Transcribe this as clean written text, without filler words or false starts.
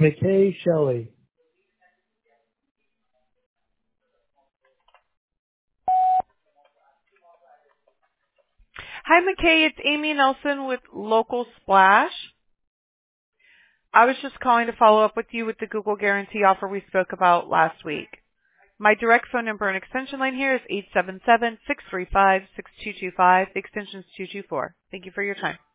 McKay Shelley. Hi, McKay. It's Amy Nelson with Local Splash. I was just calling to follow up with you with the Google Guarantee offer we spoke about last week. My direct phone number and extension line here is 877-635-6225. The extension is 224. Thank you for your time.